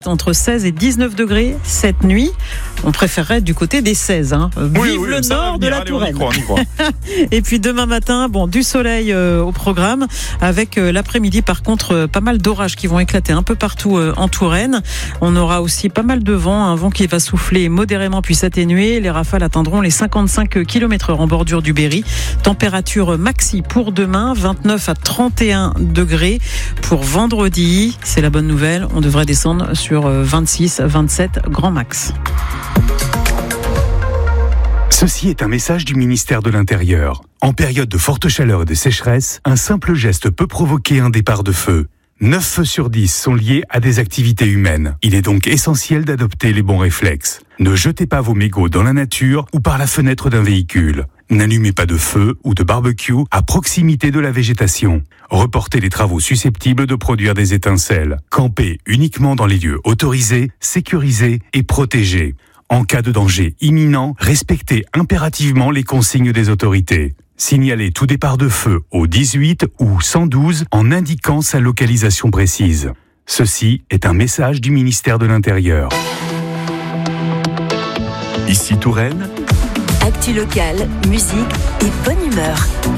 Entre 16 et 19 degrés cette nuit. On préférerait du côté des 16. Vive le nord de la Touraine. On y croit. Et puis demain matin, du soleil au programme, avec l'après-midi par contre pas mal d'orages qui vont éclater un peu partout en Touraine. On aura aussi pas mal de vent, un vent qui va souffler modérément puis s'atténuer. Les rafales atteindront les 55 km/h en bordure du Berry. Température maxi pour demain, 29 à 31 degrés. Pour vendredi, c'est la bonne nouvelle, on devrait descendre sur 26, 27 grand max. Ceci est un message du ministère de l'Intérieur. En période de forte chaleur et de sécheresse, un simple geste peut provoquer un départ de feu. 9 feux sur 10 sont liés à des activités humaines. Il est donc essentiel d'adopter les bons réflexes. Ne jetez pas vos mégots dans la nature ou par la fenêtre d'un véhicule. N'allumez pas de feu ou de barbecue à proximité de la végétation. Reportez les travaux susceptibles de produire des étincelles. Campez uniquement dans les lieux autorisés, sécurisés et protégés. En cas de danger imminent, respectez impérativement les consignes des autorités. Signalez tout départ de feu au 18 ou 112 en indiquant sa localisation précise. Ceci est un message du ministère de l'Intérieur. Ici Touraine. Actu locale, musique et bonne humeur.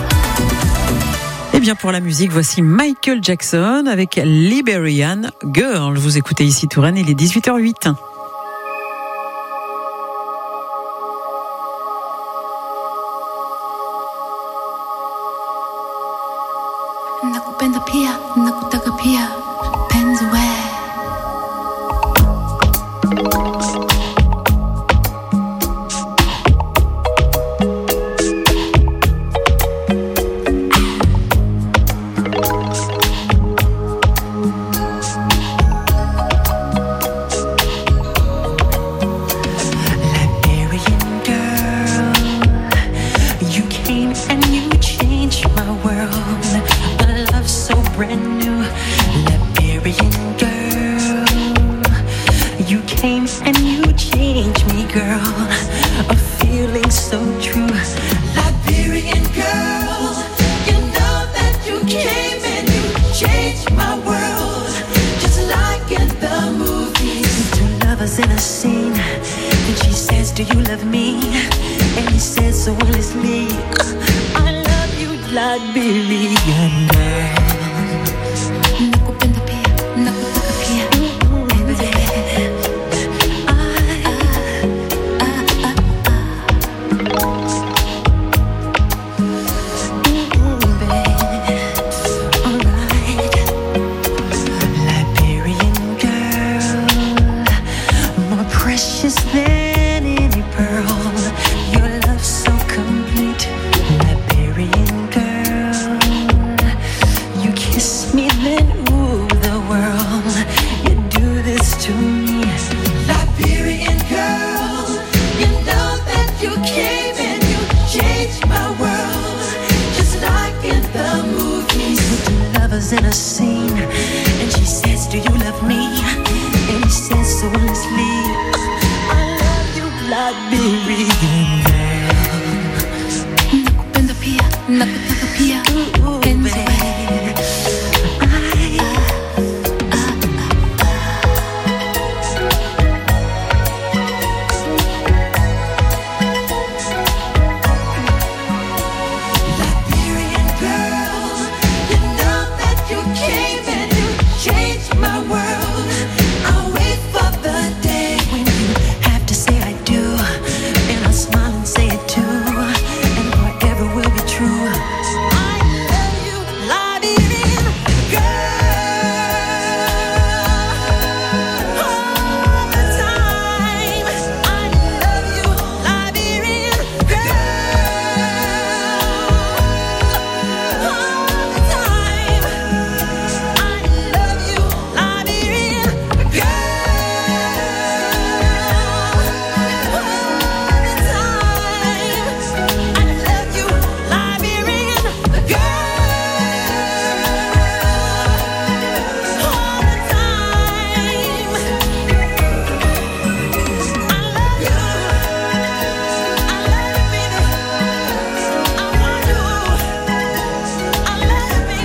Et bien pour la musique, voici Michael Jackson avec Liberian Girl. Vous écoutez ici Touraine, il est 18h08. Nakupenda pia, nakutaka pia, penzi we. In a scene, and she says, do you love me? And he says so honestly, I love you, Liberian girl. Nakupenda pia, nakutaka pia, penzi. Precious than any pearl, your love so complete, Liberian girl. You kiss me, then ooh, the world. You do this to me, Liberian girl. You know that you came and you changed my world, just like in the movies. Two lovers in a scene, and she says, do you love me? And he says so honestly, I love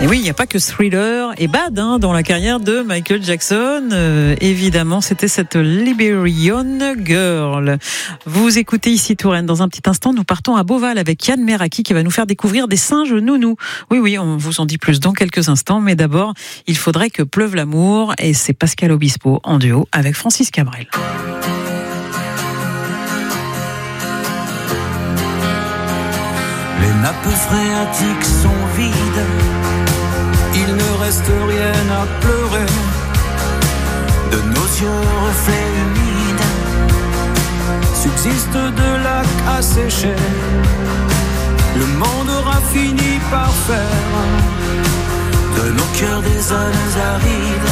oui, il n'y a pas que Thriller et Bad dans la carrière de Michael Jackson. Évidemment, c'était cette Liberian Girl. Vous écoutez ici Touraine. Dans un petit instant, nous partons à Beauval avec Yann Meraki qui va nous faire découvrir des singes nounous. Oui, on vous en dit plus dans quelques instants. Mais d'abord, il faudrait que pleuve l'amour. Et c'est Pascal Obispo en duo avec Francis Cabrel. Les nappes phréatiques sont vides, il ne reste rien à pleurer. De nos yeux reflets humides, subsiste de lacs asséchés. Le monde aura fini par faire de nos cœurs des zones arides,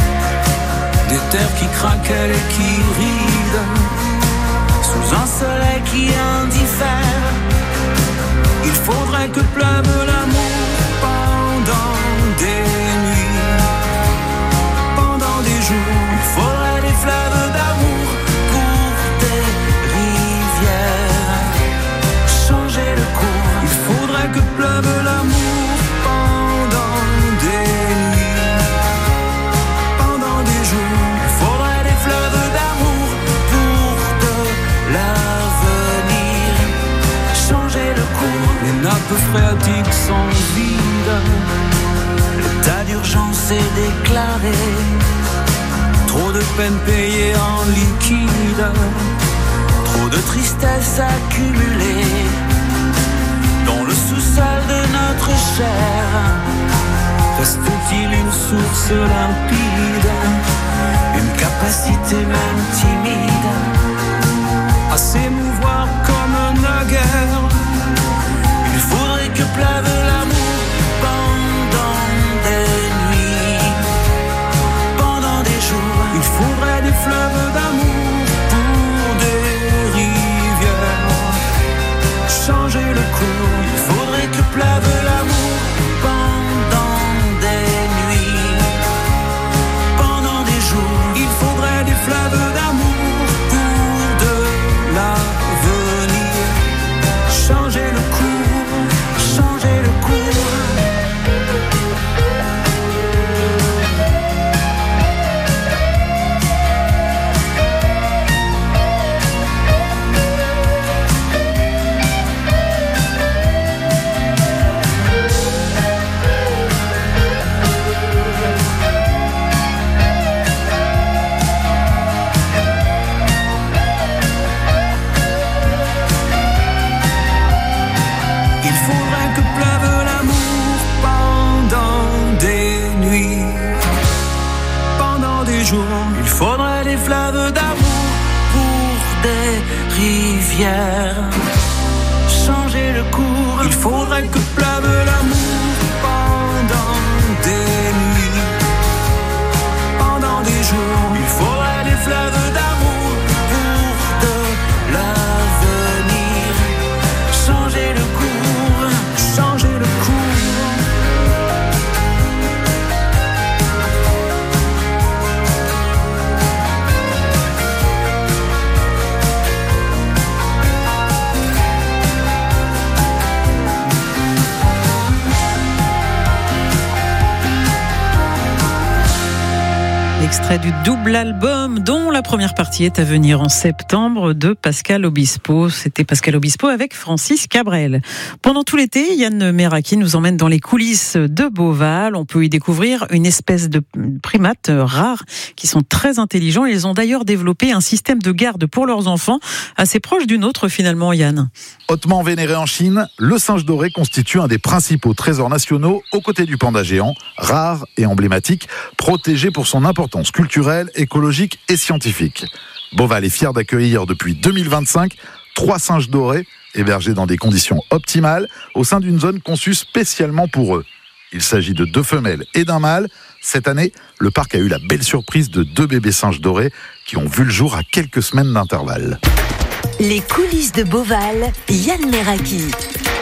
des terres qui craquellent et qui rident, sous un soleil qui indiffère. Il faudrait que pleuve l'amour pendant des nuits, pendant des jours. Il faudrait des fleuves d'amour pour des rivières, changer le cours. Il faudrait que pleuve l'amour pendant des nuits, pendant des jours. Il faudrait des fleuves d'amour pour de l'avenir, changer le cours. Les nappes phréatiques sont vides, l'état d'urgence est déclaré. Trop de peine payée en liquide, trop de tristesse accumulée dans le sous-sol de notre chair. Reste-t-il une source limpide, une capacité même timide à s'émouvoir comme naguère? Il faudrait que pleuve l'amour pendant des nuits, pendant des jours. Il faudrait des fleuves d'amour pour des rivières, changer le cours. Il faudrait que pleuve l'amour pendant des nuits, pendant des jours. Il faudrait des fleuves d'amour pour de l'avenir, changer le cours, changer le cours. Il faudrait que pleuve l'amour pendant des nuits, pendant des jours. Il faudrait des fleuves d'amour pour des rivières, changer le cours. Il faudrait que pleuve l'amour pendant des nuits, pendant des jours. Il faudrait des fleuves d'amour pour de l'avenir, changer le cours, changer le cours. Extrait du double album dont la première partie est à venir en septembre de Pascal Obispo. C'était Pascal Obispo avec Francis Cabrel. Pendant tout l'été, Yann Meraki nous emmène dans les coulisses de Beauval. On peut y découvrir une espèce de primates rares qui sont très intelligents. Ils ont d'ailleurs développé un système de garde pour leurs enfants assez proche du nôtre finalement, Yann. Hautement vénéré en Chine, le singe doré constitue un des principaux trésors nationaux aux côtés du panda géant, rare et emblématique, protégé pour son importance culturelle, écologique et scientifique. Beauval est fier d'accueillir depuis 2025 3 singes dorés hébergés dans des conditions optimales au sein d'une zone conçue spécialement pour eux. Il s'agit de 2 femelles et d'un mâle. Cette année, le parc a eu la belle surprise de 2 bébés singes dorés qui ont vu le jour à quelques semaines d'intervalle. Les coulisses de Beauval, Yann Meraki.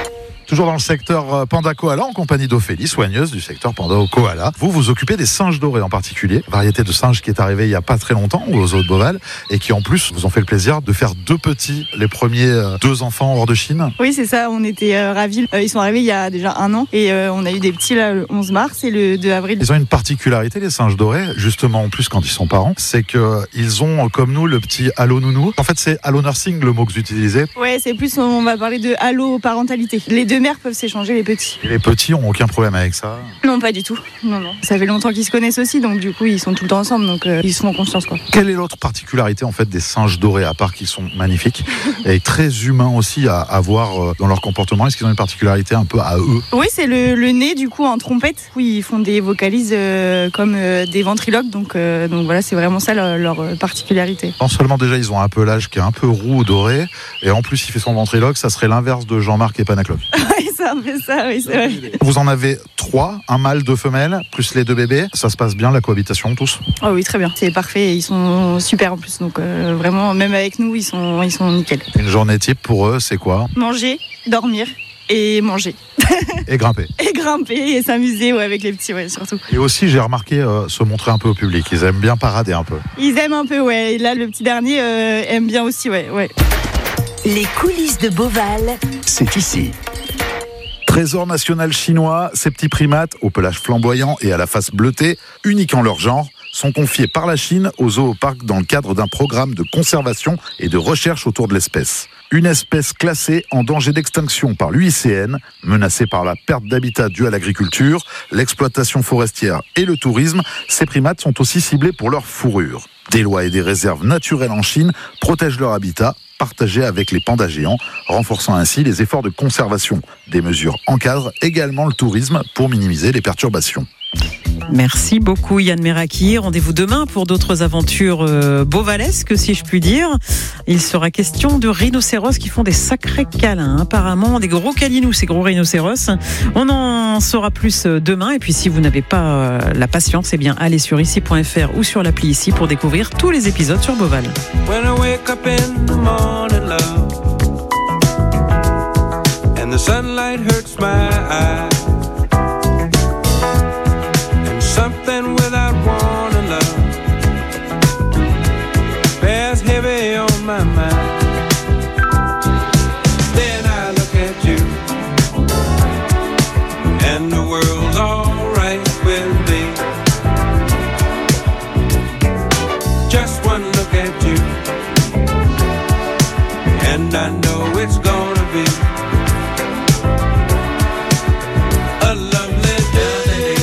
Toujours dans le secteur Panda Koala, en compagnie d'Ophélie, soigneuse du secteur Panda Koala. Vous vous occupez des singes dorés en particulier, variété de singes qui est arrivée il n'y a pas très longtemps aux Zoo de Beauval et qui en plus vous ont fait le plaisir de faire 2 petits, les premiers 2 enfants hors de Chine. Oui, c'est ça, on était ravis. Ils sont arrivés il y a déjà 1 an et on a eu des petits là, le 11 mars et le 2 avril. Ils ont une particularité, les singes dorés, justement en plus quand ils sont parents, c'est qu'ils ont comme nous le petit Allo Nounou. En fait, c'est Allo Nursing le mot que vous utilisez. Ouais, c'est plus, on va parler de Allo parentalité. Les 2 mères peuvent s'échanger les petits. Et les petits ont aucun problème avec ça? Non, pas du tout. Non. Ça fait longtemps qu'ils se connaissent aussi, donc du coup, ils sont tout le temps ensemble, donc ils se font confiance, quoi. Quelle est l'autre particularité en fait des singes dorés, à part qu'ils sont magnifiques et très humains aussi à voir dans leur comportement? Est-ce qu'ils ont une particularité un peu à eux? Oui, c'est le nez du coup en trompette. Oui, ils font des vocalises comme des ventriloques, donc voilà, c'est vraiment ça leur particularité. Non seulement déjà ils ont un pelage qui est un peu roux ou doré, et en plus il fait son ventriloque, ça serait l'inverse de Jean-Marc et Panacloc. Oui, c'est un peu ça, oui, c'est vrai. Vous en avez 3, un mâle, 2 femelles, plus les 2 bébés. Ça se passe bien la cohabitation tous? Oh oui, très bien. C'est parfait. Ils sont super en plus. Donc vraiment, même avec nous, ils sont nickel. Une journée type pour eux, c'est quoi? Manger, dormir et manger. Et grimper. Et grimper et s'amuser avec les petits, surtout. Et aussi, j'ai remarqué se montrer un peu au public. Ils aiment bien parader un peu. Ils aiment un peu, ouais. Et là, le petit dernier aime bien aussi, ouais. Les coulisses de Beauval, C'est ici. Trésor national chinois, ces petits primates au pelage flamboyant et à la face bleutée, uniques en leur genre, sont confiés par la Chine au zooparc dans le cadre d'un programme de conservation et de recherche autour de l'espèce. Une espèce classée en danger d'extinction par l'UICN, menacée par la perte d'habitat due à l'agriculture, l'exploitation forestière et le tourisme, ces primates sont aussi ciblés pour leur fourrure. Des lois et des réserves naturelles en Chine protègent leur habitat, partagé avec les pandas géants, renforçant ainsi les efforts de conservation. Des mesures encadrent également le tourisme pour minimiser les perturbations. Merci beaucoup Yann Meraki. Rendez-vous demain pour d'autres aventures beauvalesques, si je puis dire. Il sera question de rhinocéros qui font des sacrés câlins. Apparemment, des gros câlinous, ces gros rhinocéros. On en saura plus demain. Et puis, si vous n'avez pas la patience, eh bien, allez sur ici.fr ou sur l'appli Ici pour découvrir tous les épisodes sur Beauval. When I wake up in the morning, love, and the sunlight hurts my eyes, and something without warning, love, bears heavy on my mind. Then I look at you, and the world's alright with me. Just one look at you, and I know it's gonna be a lovely day.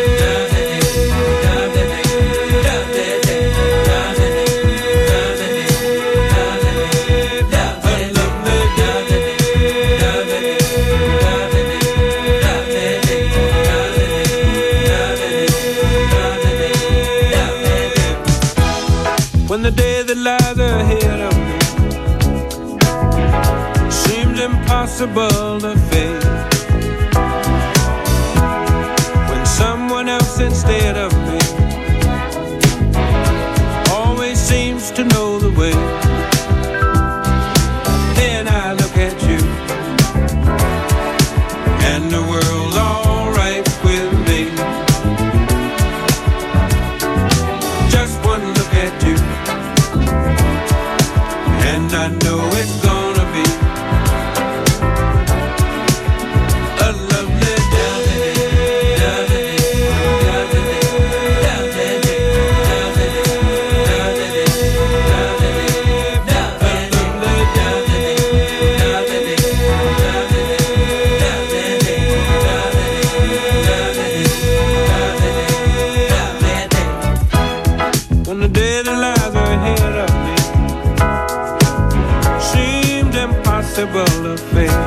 When the day that lies ahead of me seems impossible to face, when someone else instead of me always seems to know the way, then I look at you, and the world's alright with me. Just one look at you, and I know it's gonna be a lovely day. When the day that lies ahead of me seemed impossible to face,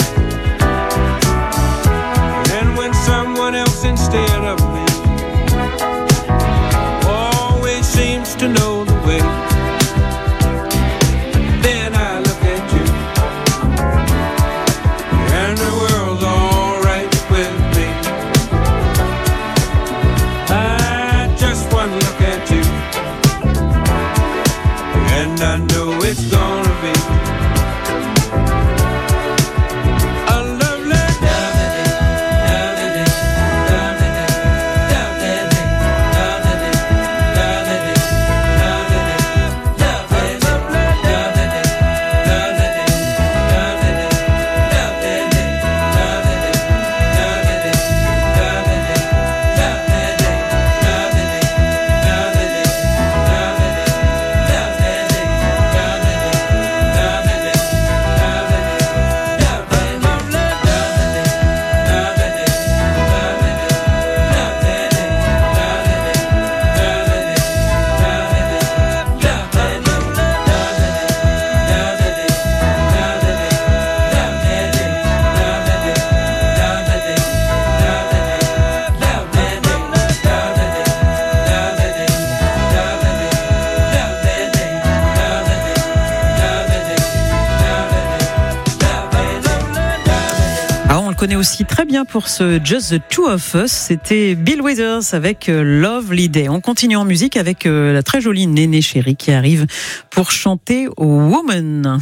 and when someone else instead of me always seems to know the way, then I look at you, and the world's alright with me. I just one look at you, and I know it's gonna be a lovely reconnaît aussi très bien pour ce Just the Two of Us. C'était Bill Withers avec Lovely Day. On continue en musique avec la très jolie Néné Chérie qui arrive pour chanter Woman.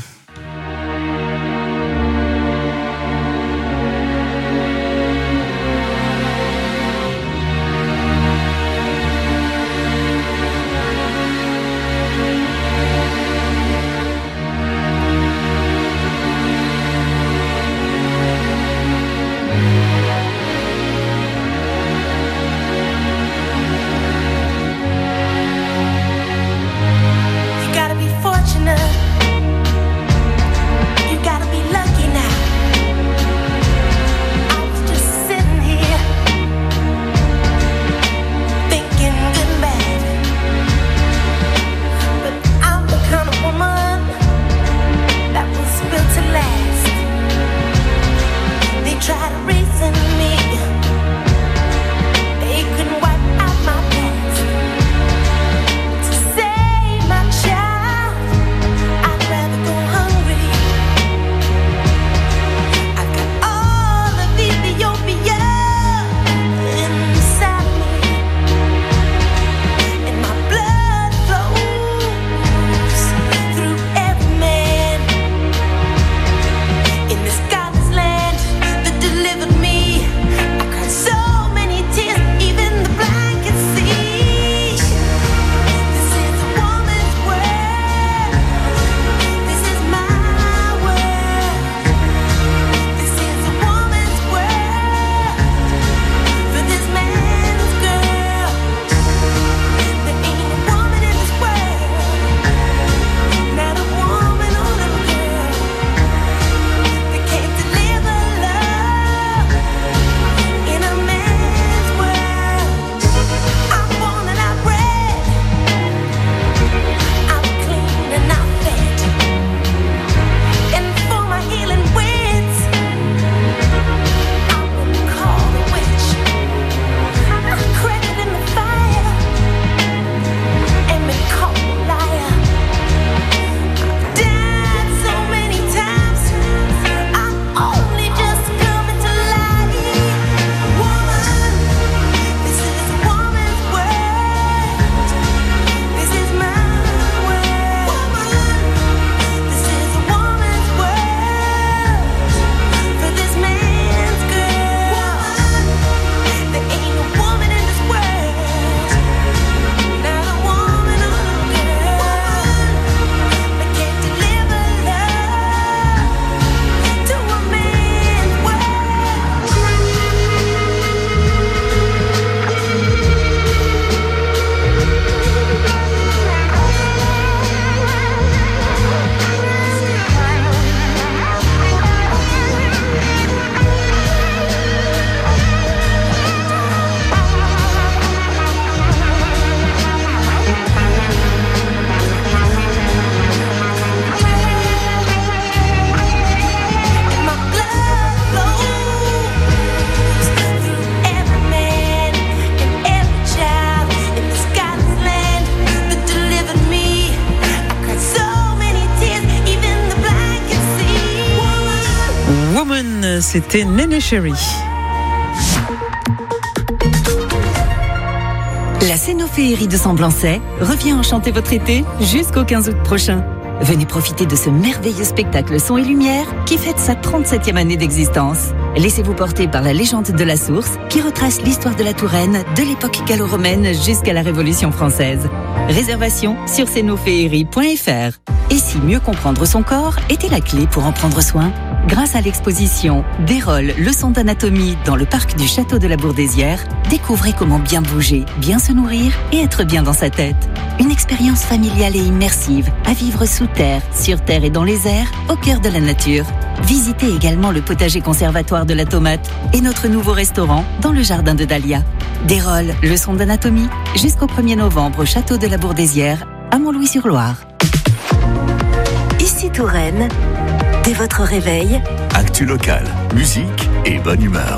C'était Néné Chérie. La Cénoféerie de Semblançay revient enchanter votre été jusqu'au 15 août prochain. Venez profiter de ce merveilleux spectacle son et lumière qui fête sa 37e année d'existence. Laissez-vous porter par la légende de la source qui retrace l'histoire de la Touraine de l'époque gallo-romaine jusqu'à la Révolution française. Réservation sur cénoféerie.fr. Et si mieux comprendre son corps était la clé pour en prendre soin? Grâce à l'exposition Desrolles, leçons d'anatomie dans le parc du Château de la Bourdesière, découvrez comment bien bouger, bien se nourrir et être bien dans sa tête. Une expérience familiale et immersive à vivre sous terre, sur terre et dans les airs, au cœur de la nature. Visitez également le potager conservatoire de la tomate et notre nouveau restaurant dans le jardin de Dahlia. Desrolles, leçons d'anatomie, jusqu'au 1er novembre au Château de la Bourdesière, à Montlouis-sur-Loire. Ici Touraine. Dès votre réveil, actu locale, musique et bonne humeur.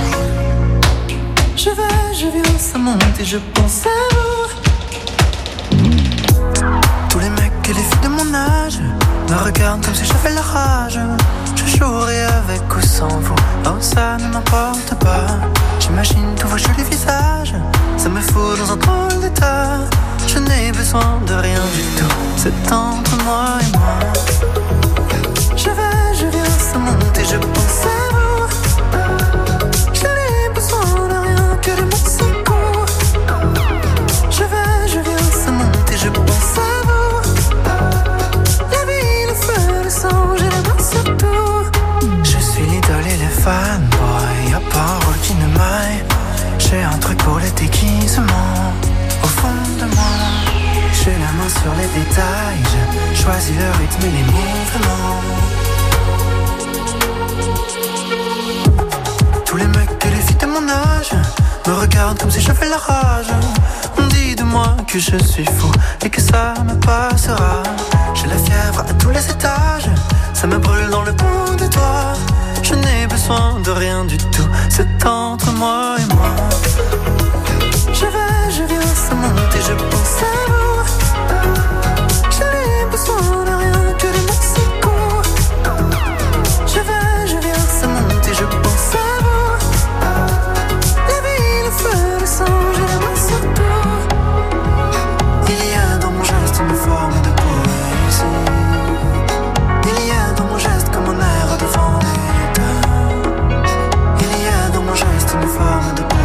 Je viens, ça monte et je pense à vous. Tous les mecs et les filles de mon âge me regardent comme si j'avais la rage. Je jour et avec ou sans vous. Oh, ça ne m'importe pas. J'imagine tous vos jolis visages. Ça me fout dans un drôle d'état. Je n'ai besoin de rien du tout. C'est entre moi et moi. Je vais, je viens, ça monte et je pense à vous. Je n'ai besoin de rien que de mon secours. Je vais, je viens, ça monte et je pense à vous. La vie, le feu, le sang, j'ai les mains sur tout. Je suis l'idole et les fanboys. Y'a parole qui ne maille. J'ai un truc pour les déguisements. Au fond de moi, j'ai la main sur les détails. Je choisis le rythme et les mouvements. Tous les mecs et les filles de mon âge me regardent comme si j'avais la rage. On dit de moi que je suis fou et que ça me passera. J'ai la fièvre à tous les étages. Ça me brûle dans le bout des doigts. Je n'ai besoin de rien du tout. C'est entre moi et moi. Je vais, je viens, ça monte et je pense à vous. Je n'ai besoin de rien que de mon secours. Je vais, je viens, ça monte et je pense à vous. La vie, le feu, le sang, j'ai la main sur tout. Il y a dans mon geste une forme de poésie. Il y a dans mon geste comme un air de vendetta. Il y a dans mon geste une forme de poésie.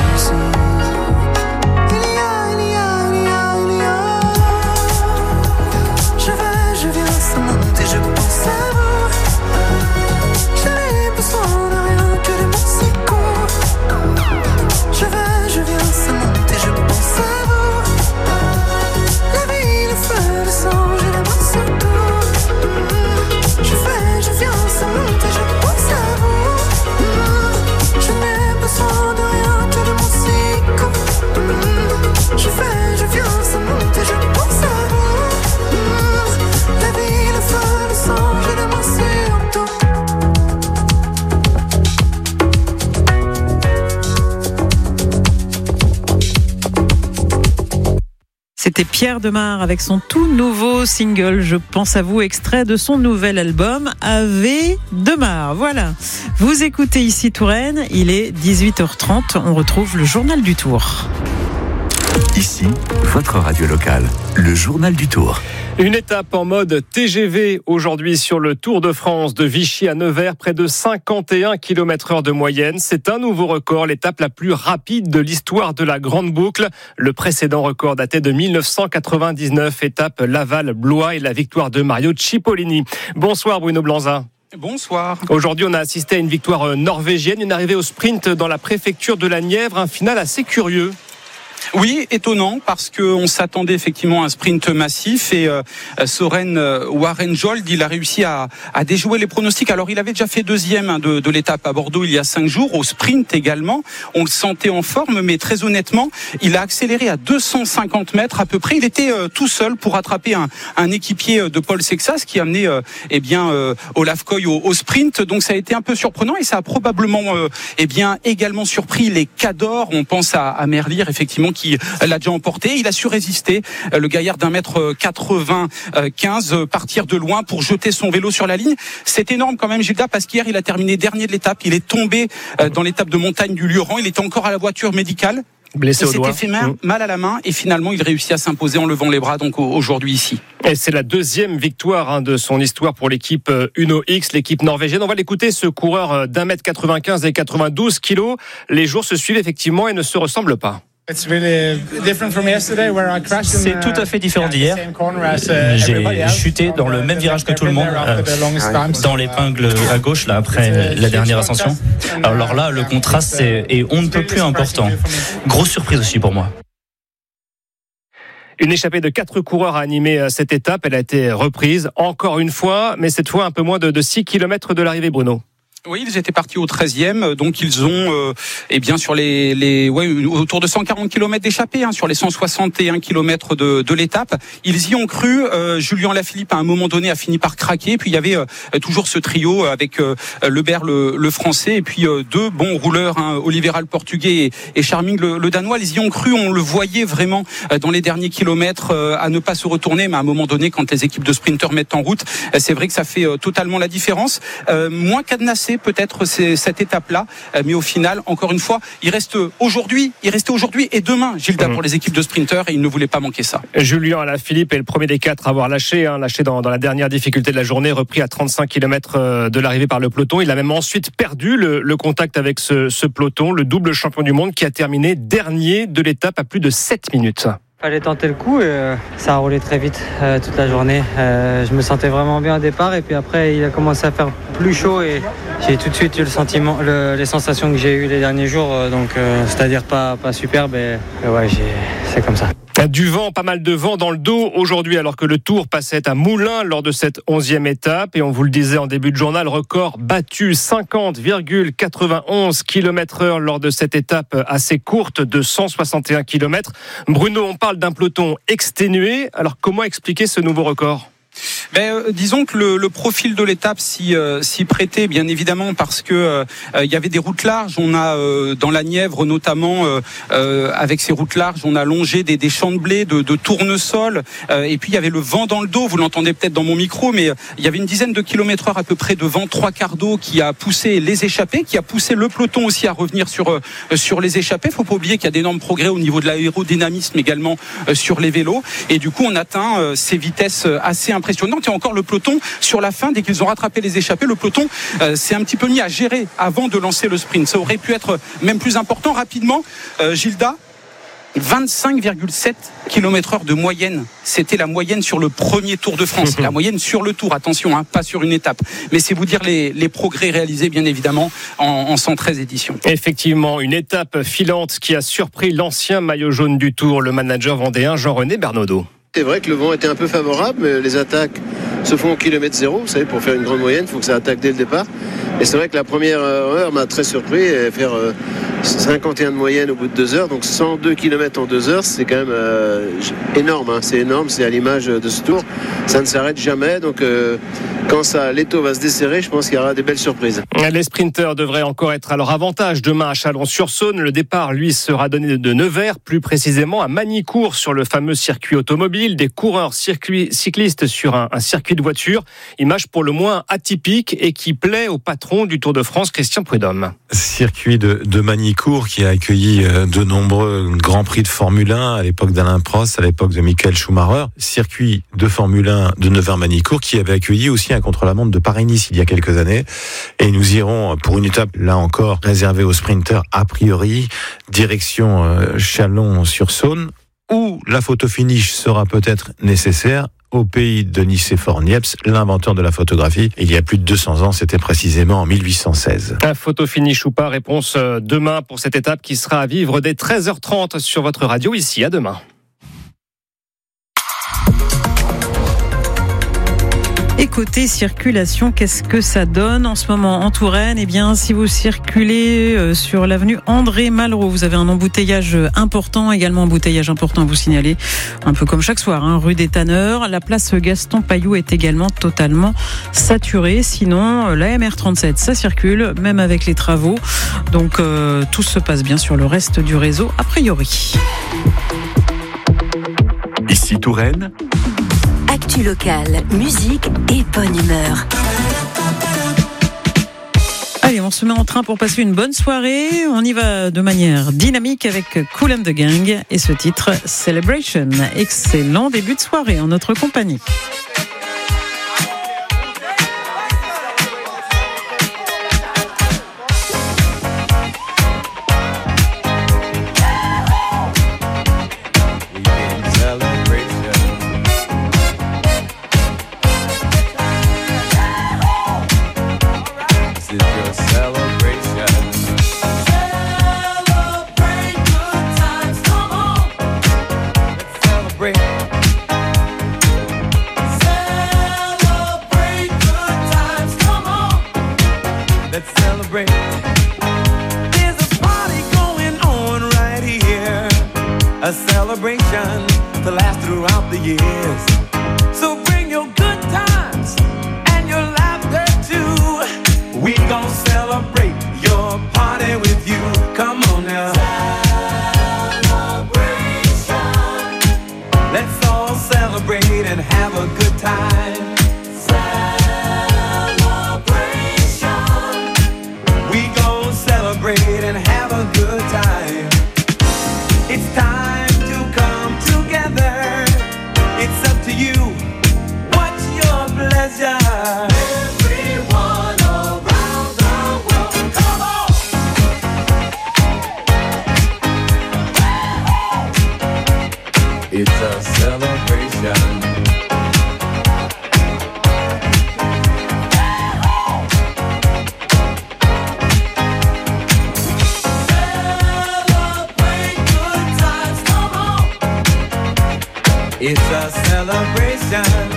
C'était Pierre Demar avec son tout nouveau single Je pense à vous, extrait de son nouvel album Ave Demar. Voilà, vous écoutez ici Touraine, il est 18h30, on retrouve le journal du Tour. Ici, votre radio locale, le journal du Tour. Une étape en mode TGV aujourd'hui sur le Tour de France de Vichy à Nevers, près de 51 km/h de moyenne. C'est un nouveau record, l'étape la plus rapide de l'histoire de la Grande Boucle. Le précédent record datait de 1999, étape Laval-Blois et la victoire de Mario Cipollini. Bonsoir Bruno Blanza. Bonsoir. Aujourd'hui, on a assisté à une victoire norvégienne, une arrivée au sprint dans la préfecture de la Nièvre, un final assez curieux. Oui, étonnant parce qu'on s'attendait effectivement à un sprint massif et Søren Warenjold, il a réussi à déjouer les pronostics. Alors il avait déjà fait deuxième de l'étape à Bordeaux il y a 5 jours, au sprint également. On le sentait en forme, mais très honnêtement, il a accéléré à 250 mètres à peu près. Il était tout seul pour rattraper un équipier de Paul Sexas qui a amené Olaf Koy au sprint. Donc ça a été un peu surprenant et ça a probablement également surpris les Cadors. On pense à Merlier effectivement qui l'a déjà emporté. Il a su résister, le gaillard d'1m95, partir de loin pour jeter son vélo sur la ligne. C'est énorme quand même, Gilda, parce qu'hier, il a terminé dernier de l'étape. Il est tombé dans l'étape de montagne du Lioran. Il était encore à la voiture médicale. Blessé au doigt. Il s'était fait mal à la main et finalement il réussit à s'imposer en levant les bras donc aujourd'hui ici. Et c'est la deuxième victoire de son histoire pour l'équipe Uno X, l'équipe norvégienne. On va l'écouter, ce coureur d'1m95 et 92 kilos. Les jours se suivent effectivement et ne se ressemblent pas. C'est tout à fait différent d'hier. J'ai chuté dans le même virage que tout le monde, dans l'épingle à gauche là, après la dernière ascension. Alors là, le contraste est on ne peut plus important. Grosse surprise aussi pour moi. Une échappée de 4 coureurs a animé cette étape. Elle a été reprise encore une fois, mais cette fois un peu moins de 6 km de l'arrivée, Bruno. Oui, ils étaient partis au 13e, donc ils ont, sur autour de 140 km d'échappée, sur les 161 km de l'étape. Ils y ont cru. Julien Lafilippe, à un moment donné, a fini par craquer. Puis il y avait toujours ce trio avec Lebert, le français, et puis deux bons rouleurs, Oliveira, le portugais, et Charming, le danois. Ils y ont cru. On le voyait vraiment dans les derniers kilomètres à ne pas se retourner. Mais à un moment donné, quand les équipes de sprinteurs mettent en route, c'est vrai que ça fait totalement la différence. Moins cadenassé peut-être cette étape-là, mais au final, encore une fois, il restait aujourd'hui et demain, Gilda, pour les équipes de sprinteurs, et il ne voulait pas manquer ça. Julien Alaphilippe est le premier des 4 à avoir lâché dans la dernière difficulté de la journée, repris à 35 km de l'arrivée par le peloton. Il a même ensuite perdu le contact avec ce peloton, le double champion du monde qui a terminé dernier de l'étape à plus de 7 minutes. Fallait tenter le coup et ça a roulé très vite toute la journée. Je me sentais vraiment bien au départ et puis après il a commencé à faire plus chaud et j'ai tout de suite eu le sentiment, les sensations que j'ai eues les derniers jours, c'est-à-dire pas superbe et c'est comme ça. Du vent, pas mal de vent dans le dos aujourd'hui alors que le Tour passait à Moulins lors de cette 11e étape et on vous le disait en début de journal, record battu 50,91 km/h lors de cette étape assez courte de 161 km. Bruno, on parle d'un peloton exténué, alors comment expliquer ce nouveau record ? Disons que le profil de l'étape s'y prêtait bien évidemment parce que il y avait des routes larges. On a dans la Nièvre notamment avec ces routes larges, on a longé des champs de blé, de tournesol, et puis il y avait le vent dans le dos. Vous l'entendez peut-être dans mon micro, mais il y avait une dizaine de kilomètres heure à peu près de vent, 3/4 d'eau qui a poussé les échappés, qui a poussé le peloton aussi à revenir sur les échappés. Faut pas oublier qu'il y a d'énormes progrès au niveau de l'aérodynamisme également sur les vélos, et du coup on atteint ces vitesses assez impressionnantes. Et encore le peloton sur la fin, dès qu'ils ont rattrapé les échappés, le peloton s'est un petit peu mis à gérer avant de lancer le sprint. Ça aurait pu être même plus important. Rapidement, Gilda, 25,7 km/h de moyenne. C'était la moyenne sur le premier Tour de France. La moyenne sur le Tour, attention, pas sur une étape. Mais c'est vous dire les progrès réalisés, bien évidemment, en 113 éditions. Effectivement, une étape filante qui a surpris l'ancien maillot jaune du Tour, le manager vendéen Jean-René Bernaudot. C'est vrai que le vent était un peu favorable, mais les attaques se font au kilomètre zéro. Vous savez, pour faire une grande moyenne, il faut que ça attaque dès le départ. Et c'est vrai que la première heure m'a très surpris. Et faire 51 de moyenne au bout de 2 heures, donc 102 km en 2 heures, c'est quand même énorme. C'est énorme, c'est à l'image de ce Tour. Ça ne s'arrête jamais, donc quand l'étau va se desserrer, je pense qu'il y aura des belles surprises. Les sprinteurs devraient encore être à leur avantage demain à Chalon-sur-Saône. Le départ, lui, sera donné de Nevers, plus précisément à Magny-Cours, sur le fameux circuit automobile. Des coureurs cyclistes sur un circuit de voiture. Image pour le moins atypique et qui plaît au patron du Tour de France, Christian Prudhomme. Circuit de Magny-Cours qui a accueilli de nombreux grands prix de Formule 1 à l'époque d'Alain Prost, à l'époque de Michael Schumacher. Circuit de Formule 1 de Nevers-Magny-Cours qui avait accueilli aussi un contre-la-montre de Paris-Nice il y a quelques années. Et nous irons pour une étape, là encore, réservée aux sprinteurs a priori, direction Chalon-sur-Saône, où la photo finish sera peut-être nécessaire au pays de Nicéphore Niepce, l'inventeur de la photographie. Il y a plus de 200 ans, c'était précisément en 1816. Un photo finish ou pas, réponse demain pour cette étape qui sera à vivre dès 13h30 sur votre radio ici. À demain. Et côté circulation, qu'est-ce que ça donne en ce moment en Touraine ? Eh bien, si vous circulez sur l'avenue André Malraux, vous avez un embouteillage important, également embouteillage important à vous signaler, un peu comme chaque soir, rue des Tanneurs. La place Gaston Pailloux est également totalement saturée. Sinon, la MR37, ça circule, même avec les travaux. Donc, tout se passe bien sur le reste du réseau, a priori. Ici Touraine. Actu locale, musique et bonne humeur. Allez, on se met en train pour passer une bonne soirée. On y va de manière dynamique avec Kool and the Gang et ce titre Celebration. Excellent début de soirée en notre compagnie. Celebrate. the years. So bring your good times and your laughter too. We gon' celebrate your party with you. Come on now. Celebration. Let's all celebrate and have a good time. Celebration. We gon' celebrate and have a good time. It's time to come together. It's up to you. What's your pleasure? Everyone around the world, come on! It's a celebration. It's a celebration.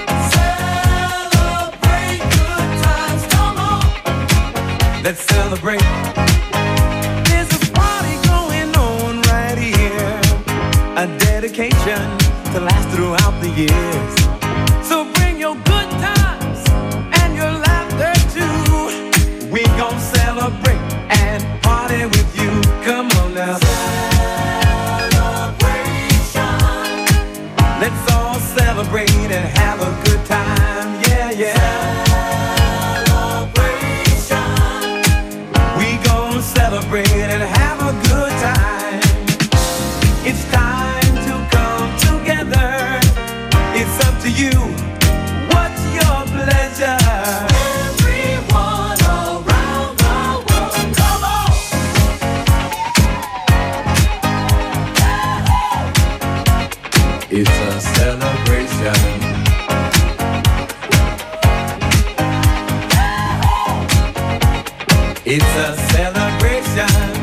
Celebrate good times, come on. Let's celebrate. There's a party going on right here. A dedication to last throughout the years. So bring your good times and your laughter too. We gon' celebrate and party with you. Come on now. Let's all celebrate and have a good time, yeah, yeah. Celebration. We gon' celebrate and have a good time. It's time to come together. It's up to you. What's your pleasure? Everyone around the world, come on. It's a celebration. It's a celebration.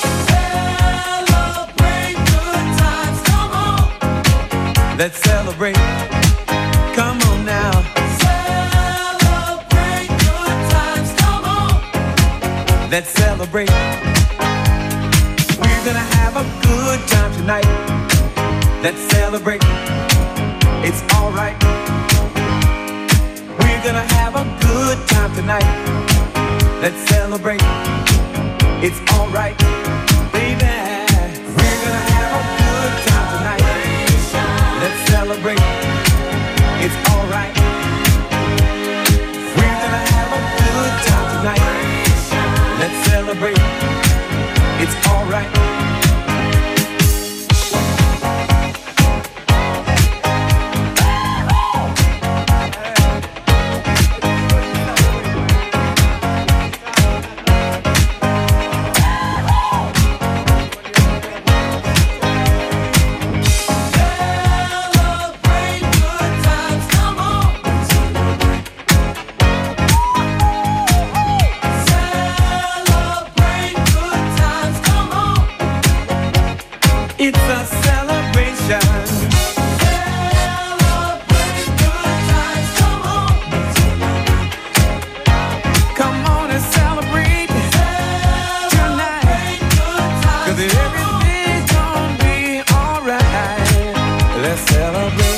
Celebrate good times, come on. Let's celebrate. Come on now. Celebrate good times, come on. Let's celebrate. We're gonna have a good time tonight. Let's celebrate. It's alright. We're gonna have a good time tonight. Let's celebrate. It's alright, baby. We're gonna have a good time tonight. Let's celebrate. It's alright. We're gonna have a good time tonight. Let's celebrate. It's alright. It's a celebration. Celebrate good times, come on. Come on and celebrate tonight. 'Cause everything's gonna be alright. Let's celebrate.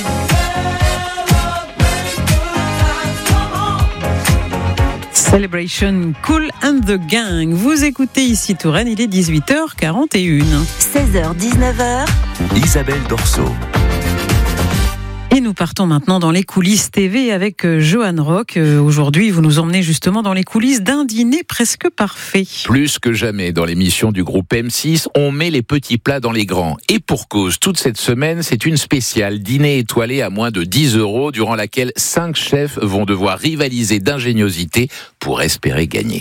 Celebration, Kool and the Gang. Vous écoutez ici Touraine, il est 18h41. 16h-19h. Isabelle Dorso. Et nous partons maintenant dans les coulisses TV avec Johan Rock. Aujourd'hui, vous nous emmenez justement dans les coulisses d'un dîner presque parfait. Plus que jamais dans l'émission du groupe M6, on met les petits plats dans les grands. Et pour cause, toute cette semaine, c'est une spéciale dîner étoilé à moins de 10 € durant laquelle 5 chefs vont devoir rivaliser d'ingéniosité pour espérer gagner.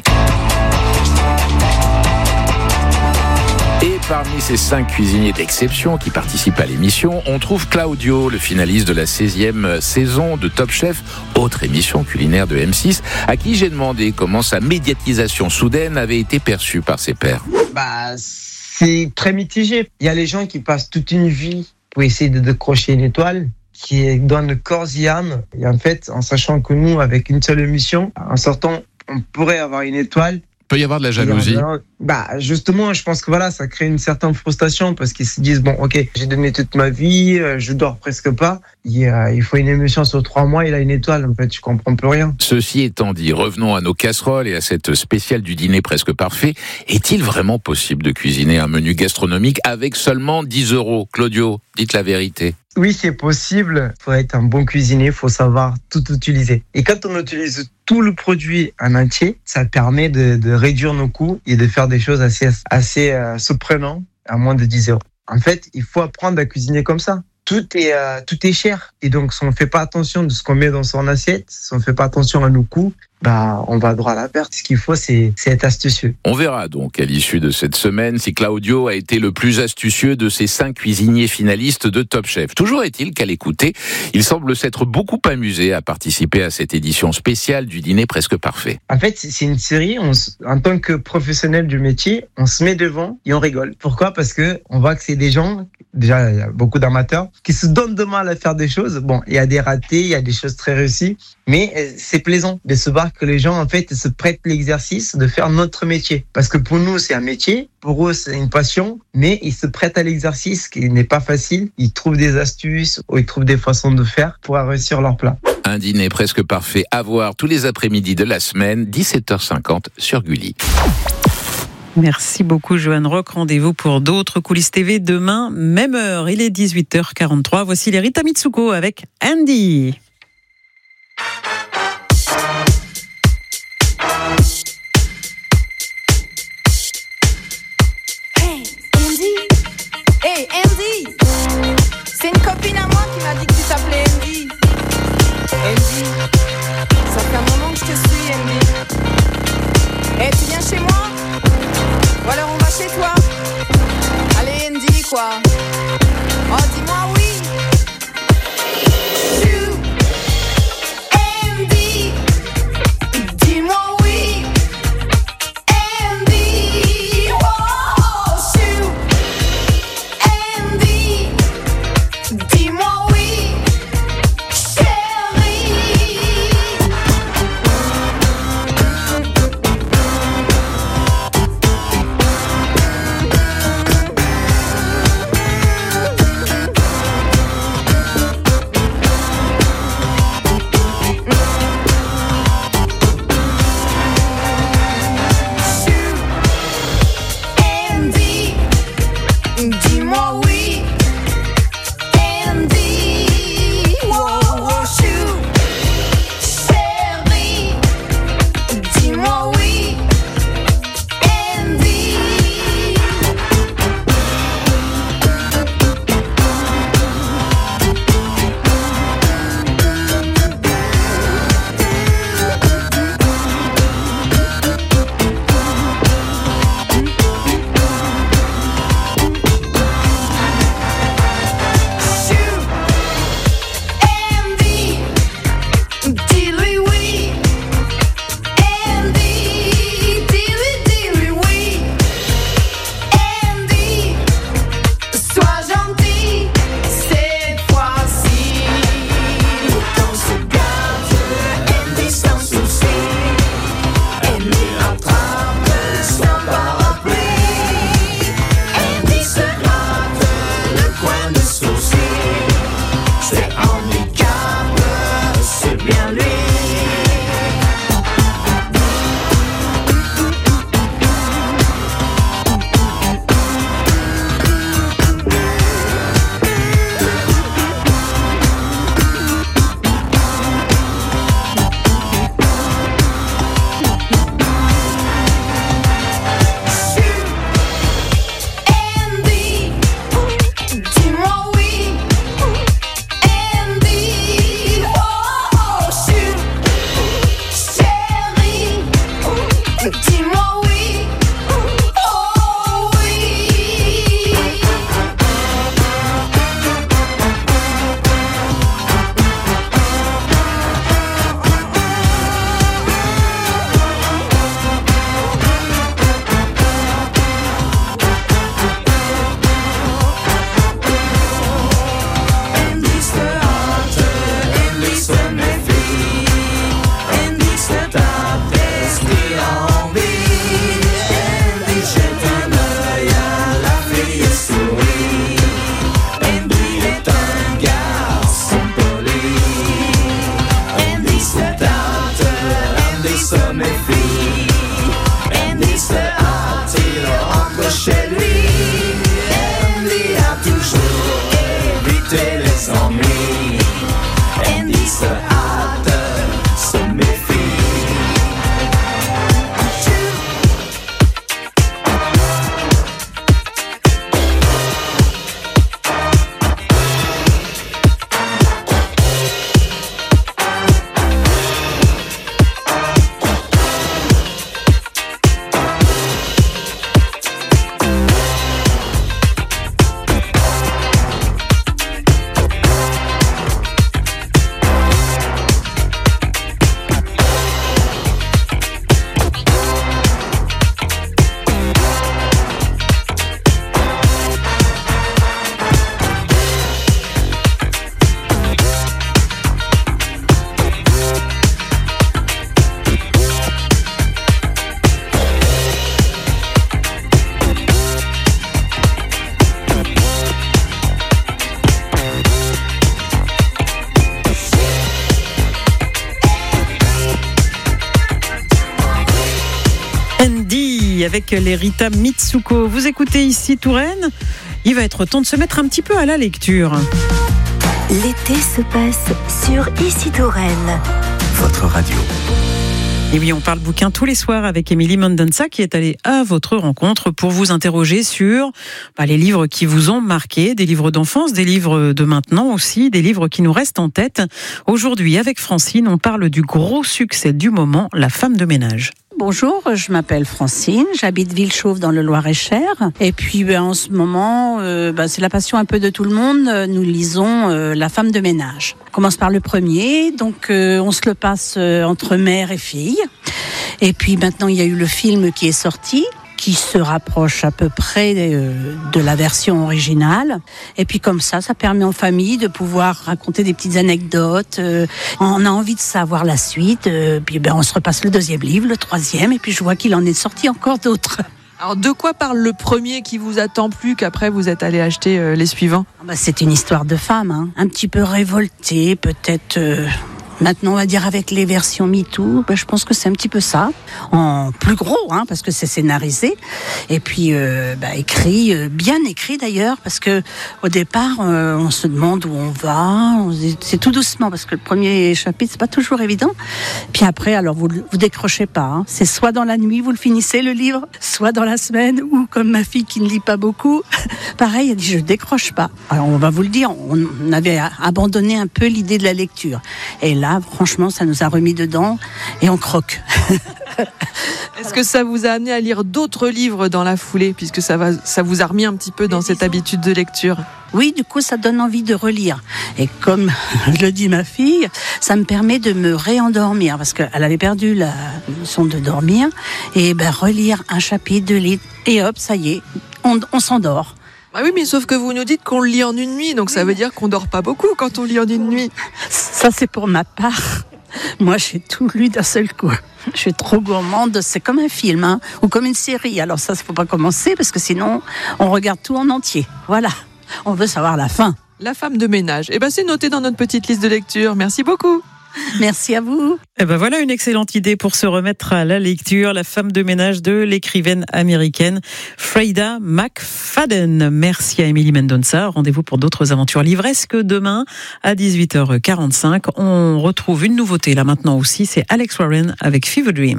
Et parmi ces 5 cuisiniers d'exception qui participent à l'émission, on trouve Claudio, le finaliste de la 16e saison de Top Chef, autre émission culinaire de M6, à qui j'ai demandé comment sa médiatisation soudaine avait été perçue par ses pairs. C'est très mitigé. Il y a les gens qui passent toute une vie pour essayer de décrocher une étoile, qui donnent corps et âme. Et en fait, en sachant que nous, avec une seule émission, en sortant, on pourrait avoir une étoile, Peut y avoir de la jalousie. Justement, je pense que voilà, ça crée une certaine frustration parce qu'ils se disent, bon, ok, j'ai donné toute ma vie, je dors presque pas. Il faut une émission sur 3 mois, il a une étoile. En fait, je comprends plus rien. Ceci étant dit, revenons à nos casseroles et à cette spéciale du dîner presque parfait. Est-il vraiment possible de cuisiner un menu gastronomique avec seulement 10 €? Claudio, dites la vérité. Oui, c'est possible. Il faut être un bon cuisinier, il faut savoir tout utiliser. Et quand on utilise tout le produit en entier, ça permet de réduire nos coûts et de faire des choses assez surprenantes à moins de 10 €. En fait, il faut apprendre à cuisiner comme ça. Tout est cher. Et donc, si on ne fait pas attention de ce qu'on met dans son assiette, si on ne fait pas attention à nos coûts, on va droit à la perte. Ce qu'il faut, c'est être astucieux. On verra donc à l'issue de cette semaine si Claudio a été le plus astucieux de ces 5 cuisiniers finalistes de Top Chef. Toujours est-il qu'à l'écouter, il semble s'être beaucoup amusé à participer à cette édition spéciale du dîner presque parfait. En fait, c'est une série, en tant que professionnel du métier, on se met devant et on rigole. Pourquoi ? Parce que on voit que c'est des gens, déjà il y a beaucoup d'amateurs, qui se donnent de mal à faire des choses. Bon, il y a des ratés, il y a des choses très réussies, mais c'est plaisant de se voir que les gens, en fait, se prêtent l'exercice de faire notre métier. Parce que pour nous, c'est un métier, pour eux, c'est une passion, mais ils se prêtent à l'exercice qui n'est pas facile. Ils trouvent des astuces ou ils trouvent des façons de faire pour réussir leur plat. Un dîner presque parfait à voir tous les après-midi de la semaine, 17h50 sur Gulli. Merci beaucoup, Johan Rock. Rendez-vous pour d'autres coulisses TV demain, même heure. Il est 18h43. Voici les Rita Mitsuko avec Andy. Hey Andy, c'est une copine à moi qui m'a dit que tu t'appelais Andy. Andy, ça fait un moment que je te suis, Andy. Hey, tu viens chez moi? Ou alors on va chez toi? Allez Andy, quoi. Oh, dis-moi oui. Andy, dis-moi oui. Andy, oh, shoot. Andy, dis-moi oui, chérie. Family avec les Rita Mitsuko. Vous écoutez ici Touraine. Il va être temps de se mettre un petit peu à la lecture. L'été se passe sur Ici Touraine. Votre radio. Et oui, on parle bouquin tous les soirs avec Émilie Mendonça qui est allée à votre rencontre pour vous interroger sur les livres qui vous ont marqué, des livres d'enfance, des livres de maintenant aussi, des livres qui nous restent en tête. Aujourd'hui, avec Francine, on parle du gros succès du moment, La femme de ménage. Bonjour, je m'appelle Francine, j'habite Villechauve dans le Loir-et-Cher. Et puis en ce moment, c'est la passion un peu de tout le monde. Nous lisons La femme de ménage. On commence par le premier, donc on se le passe entre mère et fille. Et puis maintenant, il y a eu le film qui est sorti, qui se rapproche à peu près de la version originale. Et puis comme ça permet en famille de pouvoir raconter des petites anecdotes. On a envie de savoir la suite. Puis on se repasse le deuxième livre, le troisième, et puis je vois qu'il en est sorti encore d'autres. Alors de quoi parle le premier qui vous a tant plu qu'après vous êtes allé acheter les suivants ? C'est une histoire de femme, un petit peu révoltée, peut-être... Maintenant, on va dire avec les versions MeToo, je pense que c'est un petit peu ça, en plus gros, parce que c'est scénarisé, et puis écrit, bien écrit d'ailleurs, parce que au départ, on se demande où on va, c'est tout doucement, parce que le premier chapitre, c'est pas toujours évident. Puis après, alors vous décrochez pas, c'est soit dans la nuit, vous le finissez le livre, soit dans la semaine, ou comme ma fille qui ne lit pas beaucoup, pareil, elle dit je décroche pas. Alors on va vous le dire, on avait abandonné un peu l'idée de la lecture, et là, franchement, ça nous a remis dedans et on croque. Est-ce que ça vous a amené à lire d'autres livres dans la foulée, puisque ça vous a remis un petit peu dans cette habitude de lecture ? Oui, du coup, ça donne envie de relire. Et comme le dit ma fille, ça me permet de me réendormir, parce qu'elle avait perdu la leçon de dormir. Et relire un chapitre, 2 livres, et hop, ça y est, on s'endort. Ah oui, mais sauf que vous nous dites qu'on le lit en une nuit, donc ça veut dire qu'on dort pas beaucoup quand on lit en une nuit. Ça, c'est pour ma part. Moi, j'ai tout lu d'un seul coup. Je suis trop gourmande. C'est comme un film, ou comme une série. Alors ça, faut pas commencer, parce que sinon, on regarde tout en entier. Voilà. On veut savoir la fin. La femme de ménage. C'est noté dans notre petite liste de lecture. Merci beaucoup. Merci à vous. Voilà une excellente idée pour se remettre à la lecture. La femme de ménage de l'écrivaine américaine Freida McFadden. Merci à Émilie Mendonça. Rendez-vous pour d'autres aventures livresques demain à 18h45. On retrouve une nouveauté là maintenant aussi. C'est Alex Warren avec Fever Dream.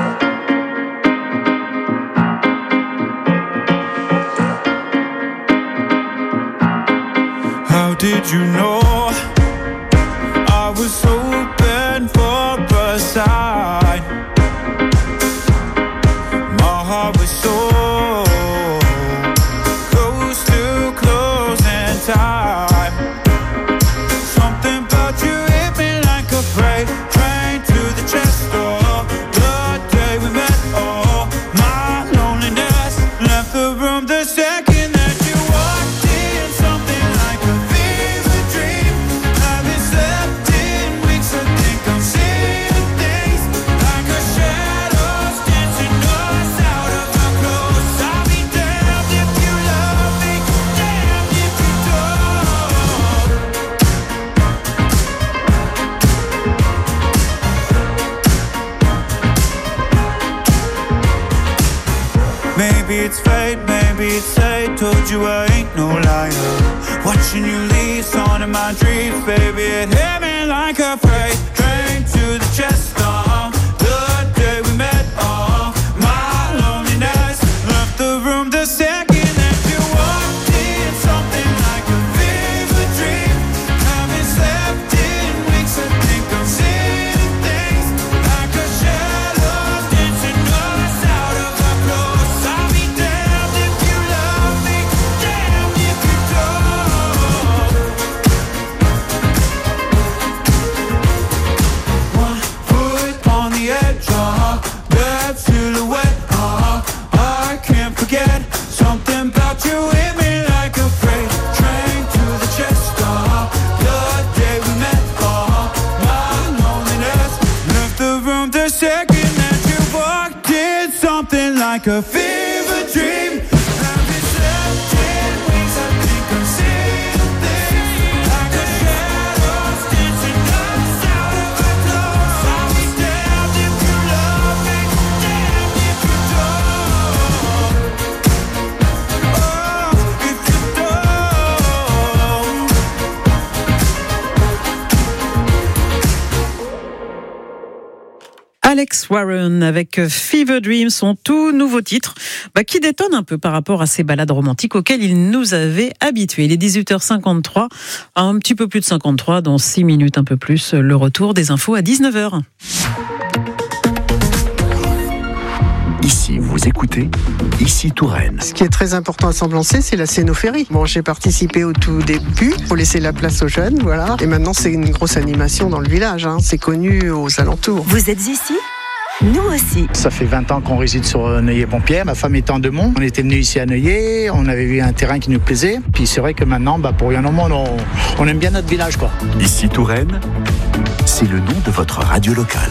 How did you know I was open for a sign? My heart was so close to closing time. Something about you hit me like a freight train to the chest door. The day we met, oh, my loneliness left the room the second that you walked in. Something like a fever dream. Haven't slept in weeks. I think I'm seeing things like a shadows dancing us out of our clothes. I'll be damned if you love me, damned if you don't. Maybe it's fate, maybe it's hate. Told you I ain't no liar. Watching you leave, on in my dreams, baby. It hit me like a freight train to the chest. The day we met, my loneliness left the room the second that you walked in. Something like a fever dream. Haven't slept in weeks. I think I'm seeing things like a shadow dancing us out of our clothes. I'll be damned if you love me, damned if you don't. One foot on the edge, bad silhouette, I can't forget. Something about you hit me like a freight train to the chest. The day we met, my loneliness left the room the second that you walked in. Something like a fever dream. Haven't slept in weeks. I think I'm seeing things like a shadows dancing us out of our clothes. I'll be damned if you love me, damned if you don't. Alex Warren avec Fever Dream, son tout nouveau titre, qui détonne un peu par rapport à ces ballades romantiques auxquelles il nous avait habitués. Il est 18h53, un petit peu plus de 53, dans 6 minutes un peu plus, le retour des infos à 19h. Ici, vous écoutez, ici Touraine. Ce qui est très important à Semblançay, c'est la scénophérie. Bon, j'ai participé au tout début pour laisser la place aux jeunes, voilà. Et maintenant, c'est une grosse animation dans le village, hein. C'est connu aux alentours. Vous êtes ici ? Nous aussi. Ça fait 20 ans qu'on réside sur Neuilly-Pompierre. Ma femme est en Demont. On était venus ici à Neuilly. On avait vu un terrain qui nous plaisait. Puis c'est vrai que maintenant, pour rien au monde, on aime bien notre village, quoi. Ici Touraine, c'est le nom de votre radio locale.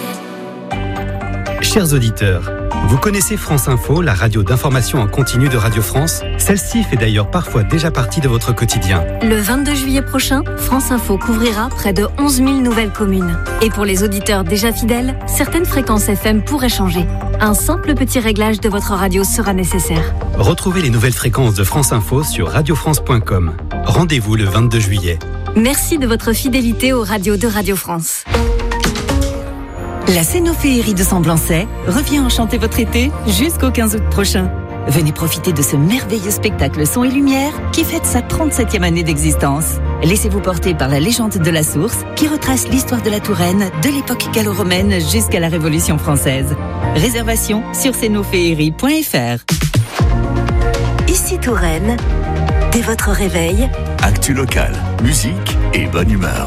Chers auditeurs, vous connaissez France Info, la radio d'information en continu de Radio France ? Celle-ci fait d'ailleurs parfois déjà partie de votre quotidien. Le 22 juillet prochain, France Info couvrira près de 11 000 nouvelles communes. Et pour les auditeurs déjà fidèles, certaines fréquences FM pourraient changer. Un simple petit réglage de votre radio sera nécessaire. Retrouvez les nouvelles fréquences de France Info sur radiofrance.com. Rendez-vous le 22 juillet. Merci de votre fidélité aux radios de Radio France. La Scénophéerie de Semblançay revient enchanter votre été jusqu'au 15 août prochain. Venez profiter de ce merveilleux spectacle son et lumière qui fête sa 37e année d'existence. Laissez-vous porter par la légende de la source qui retrace l'histoire de la Touraine de l'époque gallo-romaine jusqu'à la Révolution française. Réservation sur scénophéerie.fr. Ici Touraine, dès votre réveil, Actu locale, musique et bonne humeur.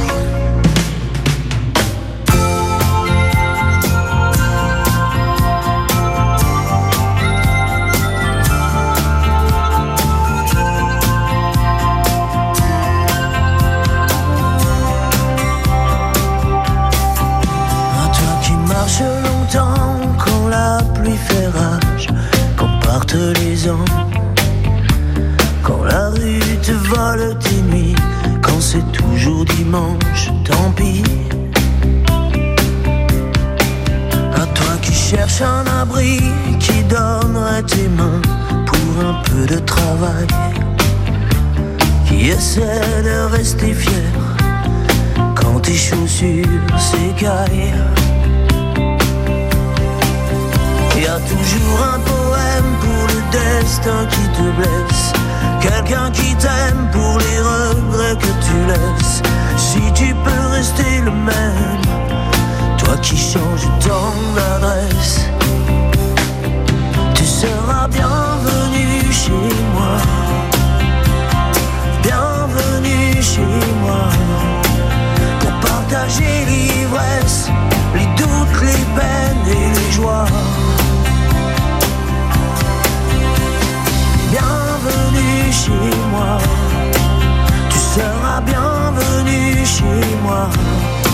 Quand la pluie fait rage, quand partent les ans, quand la rue te vole tes nuits, quand c'est toujours dimanche, tant pis. À toi qui cherches un abri, qui donnerait tes mains pour un peu de travail, qui essaie de rester fier quand tes chaussures s'écaillent. Y a toujours un poème pour le destin qui te blesse, quelqu'un qui t'aime pour les regrets que tu laisses. Si tu peux rester le même, toi qui changes tant d'adresse, tu seras bienvenu chez moi, bienvenue chez moi, pour partager l'ivresse, les doutes, les peines et les joies. Bienvenue chez moi, tu seras bienvenue chez moi.